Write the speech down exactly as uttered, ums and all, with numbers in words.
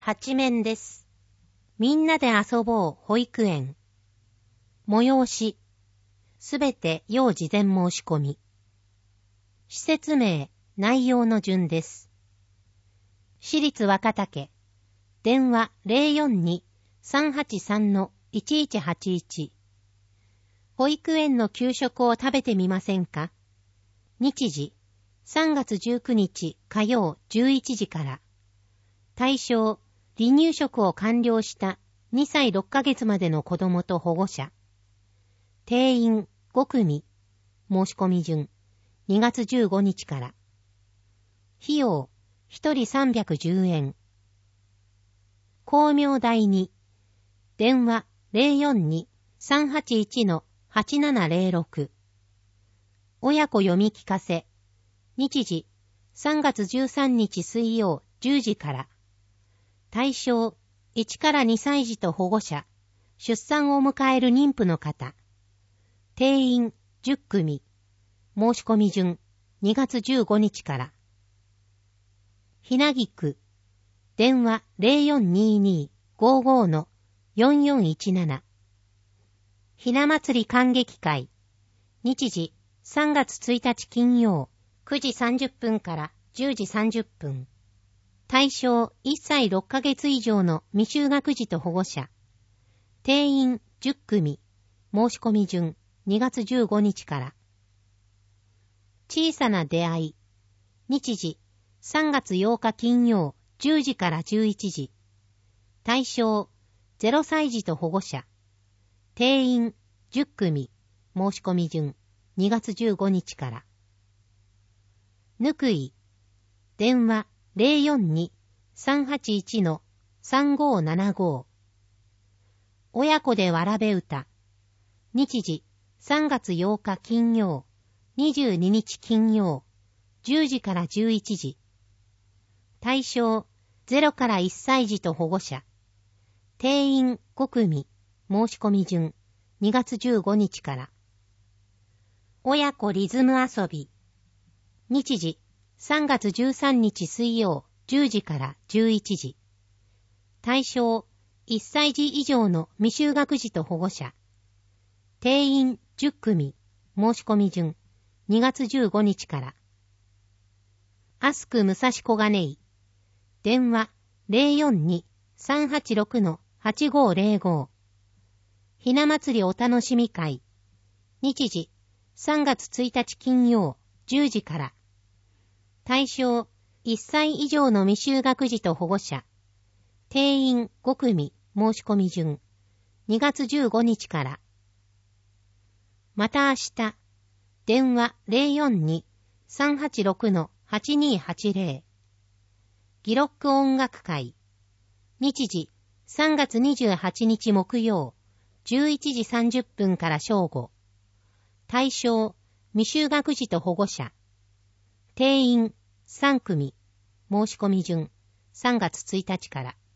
八面です。みんなで遊ぼう保育園。催し。すべて要事前申し込み。施設名、内容の順です。私立若竹。電話 ゼロよんに さんはちさん いちいちはちいち。保育園の給食を食べてみませんか？日時、さんがつじゅうくにち火曜じゅういちじから。対象、離乳食を完了したにさいろっかげつまでの子供と保護者。定員ごくみ。申し込み順、にがつじゅうごにちから。費用、ひとりさんびゃくじゅうえん。光明台に、電話 ゼロよんに さんはちいち はちななゼロろく。親子読み聞かせ。日時、さんがつじゅうさんにち水曜じゅうじから。対象、いちからにさい児と保護者、出産を迎える妊婦の方。定員じゅっくみ。申し込み順、にがつじゅうごにちから。ひなぎ区、電話 ゼロよんにーにー ごーごー よんよんいちなな。ひな祭り観劇会。日時、さんがつついたち金曜、くじさんじゅっぷんからじゅうじさんじゅっぷん。対象いっさいろっかげつ以上の未就学児と保護者。定員じゅっくみ。申し込み順、にがつじゅうごにちから。小さな出会い。日時、さんがつようか金曜、じゅうじからじゅういちじ。対象、ゼロさい児と保護者。定員じゅっくみ。申し込み順、にがつじゅうごにちから。ぬくい。電話 ゼロよんに さんはちいち さんごーななごー。親子でわらべ歌。日時、さんがつようか金曜、にじゅうににち金曜、じゅうじからじゅういちじ。対象、ゼロからいっさい児と保護者。定員ごくみ。申し込み順、にがつじゅうごにちから。親子リズム遊び。日時、さんがつじゅうさんにち水曜、じゅうじからじゅういちじ。対象、いっさい児以上の未就学児と保護者。定員じゅっくみ。申し込み順、にがつじゅうごにちから。アスク武蔵小金井。電話 ゼロよんに さんはちろく はちごーゼロごー。ひな祭りお楽しみ会。日時、さんがつついたち金曜、じゅうじから。対象、いっさい以上の未就学児と保護者。定員ごくみ。申し込み順、にがつじゅうごにちから。また明日。電話 ゼロよんに さんはちろく はちにーはちゼロ。ギロック音楽会。日時、さんがつにじゅうはちにち木曜、じゅういちじさんじゅっぷんから正午。対象、未就学児と保護者。定員さんくみ。申し込み順、さんがつついたちから。